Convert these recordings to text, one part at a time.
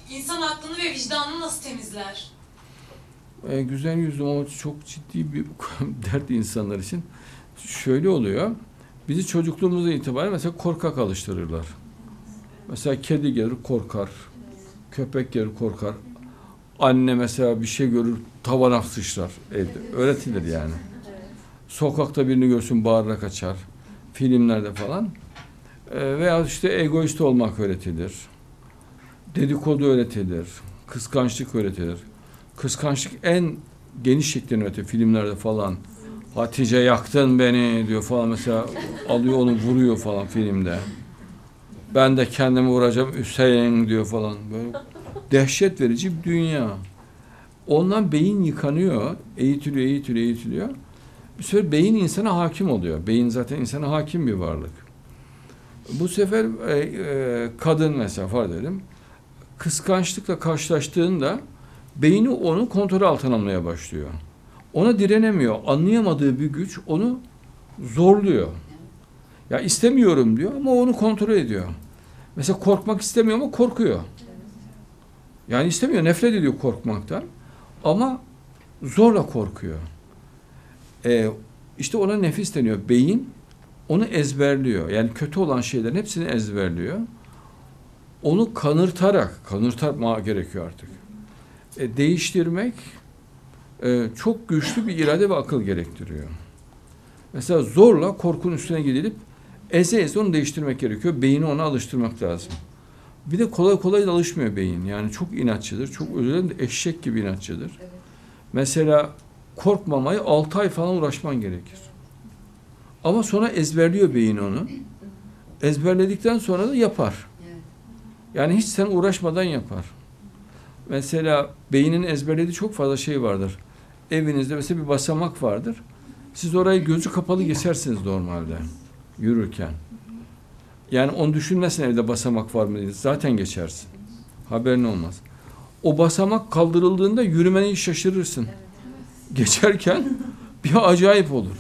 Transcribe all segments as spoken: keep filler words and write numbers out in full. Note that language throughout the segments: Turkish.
İnsan aklını ve vicdanını nasıl temizler? E, güzel yüzlü ama çok ciddi bir dert insanlar için. Şöyle oluyor. Bizi çocukluğumuzdan itibaren mesela korkak alıştırırlar. Mesela kedi gelir korkar. Köpek gelir korkar. Anne mesela bir şey görür tavana sıçrar evde. Öğretilir yani. Sokakta birini görsün bağırarak kaçar. Filmlerde falan. E, veya işte egoist olmak öğretilir. Dedikodu öğretilir. Kıskançlık öğretilir. Kıskançlık en geniş şeklini öğretilir filmlerde falan. Hatice yaktın beni diyor falan mesela, alıyor onu vuruyor falan filmde. Ben de kendimi vuracağım Hüseyin diyor falan. Böyle dehşet verici bir dünya. Ondan beyin yıkanıyor, eğitiliyor, eğitiliyor, eğitiliyor. Bir sefer beyin insana hakim oluyor. Beyin zaten insana hakim bir varlık. Bu sefer e, e, kadın mesela farz edelim, kıskançlıkla karşılaştığında beyni onu kontrol altına almaya başlıyor. Ona direnemiyor. Anlayamadığı bir güç onu zorluyor. Ya istemiyorum diyor ama onu kontrol ediyor. Mesela korkmak istemiyor ama korkuyor. Yani istemiyor, nefret ediyor korkmaktan. Ama zorla korkuyor. Ee, işte ona nefis deniyor. Beyin onu ezberliyor. Yani kötü olan şeylerin hepsini ezberliyor. Onu kanırtarak, kanırtma gerekiyor artık. E, değiştirmek e, çok güçlü bir irade ve akıl gerektiriyor. Mesela zorla korkunun üstüne gidilip eze eze onu değiştirmek gerekiyor. Beyni ona alıştırmak lazım. Bir de kolay kolay da alışmıyor beyin. Yani çok inatçıdır. Çok özür dilerim de eşek gibi inatçıdır. Evet. Mesela korkmamayı altı ay falan uğraşman gerekir. Ama sonra ezberliyor beyin onu. Ezberledikten sonra da yapar. Yani hiç sen uğraşmadan yapar. Mesela beynin ezberlediği çok fazla şey vardır. Evinizde mesela bir basamak vardır. Siz orayı gözü kapalı geçersiniz normalde yürürken. Yani onu düşünmesin evde basamak var mı diye. Zaten geçersin. Haberin olmaz. O basamak kaldırıldığında yürümeni şaşırırsın. Geçerken bir acayip olur.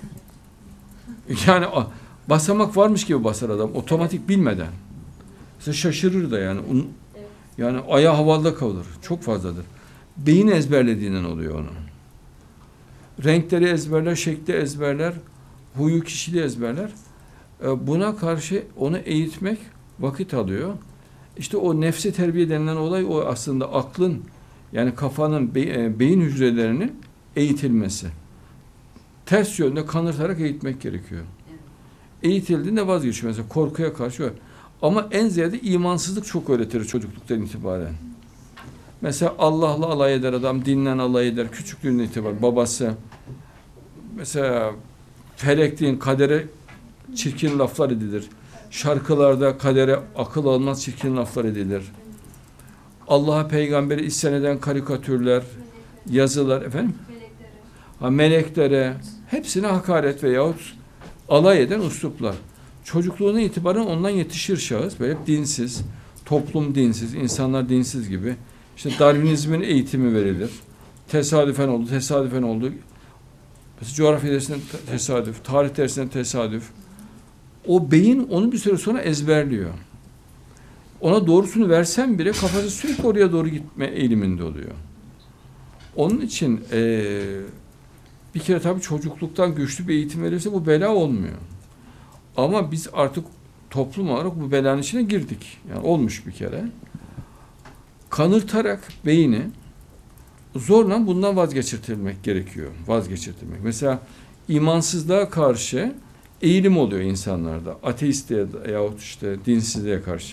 Yani basamak varmış gibi basar adam otomatik bilmeden. Mesela şaşırır da yani. Yani ayağı havada kalır. Çok fazladır. Beyin ezberlediğinden oluyor onun. Renkleri ezberler, şekli ezberler, huyu kişiliği ezberler. Buna karşı onu eğitmek vakit alıyor. İşte o nefsi terbiye denilen olay o aslında aklın yani kafanın beyin hücrelerinin eğitilmesi. Ters yönde kanırtarak eğitmek gerekiyor. Eğitildiğinde vazgeçiyor mesela korkuya karşı. Ama en ziyade imansızlık çok öğretir çocukluktan itibaren. Mesela Allah'la alay eder adam, dinle alay eder küçüklüğünden itibaren babası. Mesela felekliğin kadere çirkin laflar edilir. Şarkılarda kadere akıl almaz çirkin laflar edilir. Allah'a peygamberi isyan eden karikatürler, yazılar efendim. Ha, meleklere hepsine hakaret veyahut alay eden üsluplar. Çocukluğuna itibaren ondan yetişir şahıs. Böyle hep dinsiz, toplum dinsiz, insanlar dinsiz gibi. İşte Darwinizmin eğitimi verilir. Tesadüfen oldu, tesadüfen oldu. Mesela coğrafya dersinde tesadüf, tarih dersinde tesadüf. O beyin onu bir süre sonra ezberliyor. Ona doğrusunu versen bile kafası sürekli oraya doğru gitme eğiliminde oluyor. Onun için ee, bir kere tabii çocukluktan güçlü bir eğitim verirse bu bela olmuyor. Ama biz artık toplum olarak bu belanın içine girdik. Yani olmuş bir kere. Kanırtarak beyni zorla bundan vazgeçirtilmek gerekiyor. Vazgeçirtilmek. Mesela imansızlığa karşı eğilim oluyor insanlarda. Ateistliğe yahut işte dinsizliğe karşı.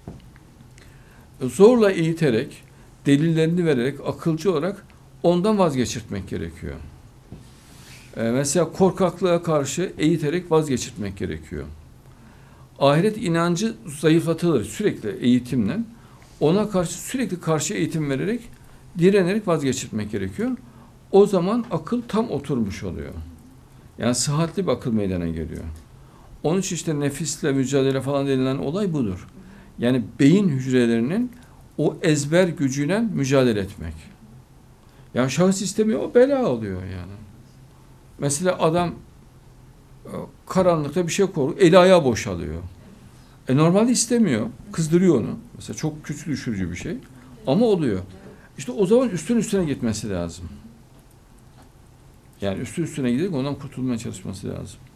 Zorla eğiterek, delillerini vererek, akılcı olarak ondan vazgeçirtmek gerekiyor. Ee, mesela korkaklığa karşı eğiterek vazgeçirtmek gerekiyor. Ahiret inancı zayıflatılır sürekli eğitimle. Ona karşı sürekli karşı eğitim vererek, direnerek vazgeçirtmek gerekiyor. O zaman akıl tam oturmuş oluyor. Yani sıhhatli bir akıl meydana geliyor. Onun için işte nefisle mücadele falan denilen olay budur. Yani beyin hücrelerinin o ezber gücüyle mücadele etmek. Yani şahıs istemiyor, o bela oluyor yani. Mesela adam karanlıkta bir şey korkuyor, eli ayağı boşalıyor. E normalde istemiyor, kızdırıyor onu. Mesela çok güç düşürücü bir şey. Ama oluyor. İşte o zaman üstün üstüne gitmesi lazım. Yani üstün üstüne gidip ondan kurtulmaya çalışması lazım.